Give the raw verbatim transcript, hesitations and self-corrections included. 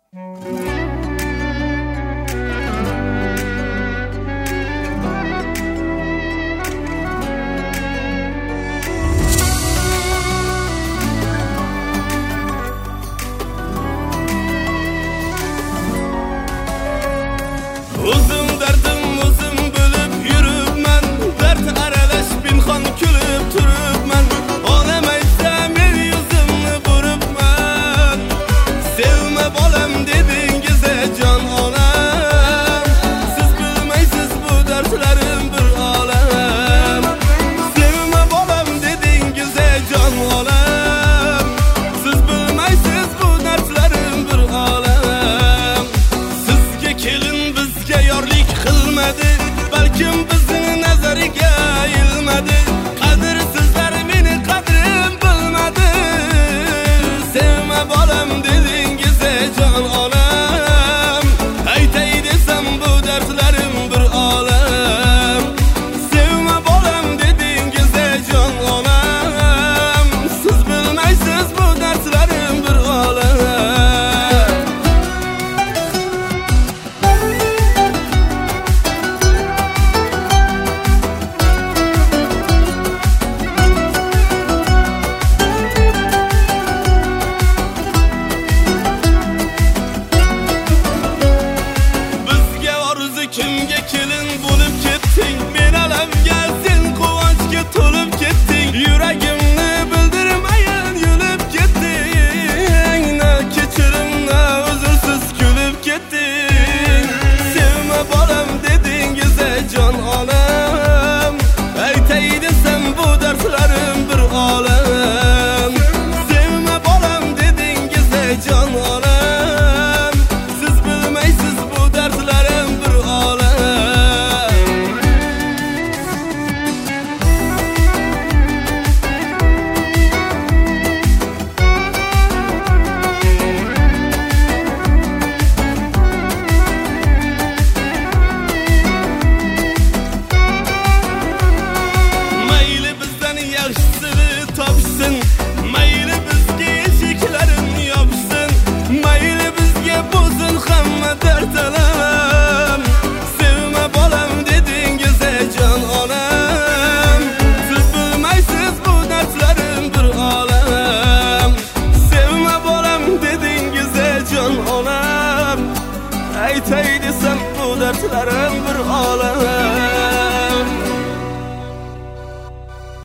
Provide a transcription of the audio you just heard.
Uzun derdim uzun bölüp yürüpmen, dert aralaş pinhan külüp turupmen. Olamaysa men yüzümni burupmen. Sevme bolam dedingize can onam. Siz bilmeysiz bu dertlerim bir alem. Sevme bolam dedingize can onam. Siz bilmeysiz bu dertlerim bir alem. Sizge kelin bizge yorlik qilmadi, balkim bizning nazariga ilmadi. Qadrsizlar meni qadrim bilmadi. Sevme bolam dedingize can onam. Aytay desam bu dertlerim bir olam. Sevme bolam dedingize can onam. Siz bilmaysiz bu dertlerim bir olam. Bizge orzu kimge kelin bulup ketting. Men alamga sen quvonchga to'lib ketting. Yuragimni bildirmayin yulib ketting. Na kechirim na uzrsiz kulib ketting. Sevme bolam dedingize can onam. Aytay desam bu dertlerim bir olam. Sevme bolam dedingize can onam. Siz bilmeysiz bu dertlerim bir olam. Mayli bizden yaxshisi topsin. Mayli bizga eshiklarini yopsin. Mayli bizga bo'lsin hamma dard alam. Sevme bolam dedingize can onam. Siz bilmaysiz bu dertlerim bir olam. Sevme bolam dedingize can onam. Aytay desam bu dertlerim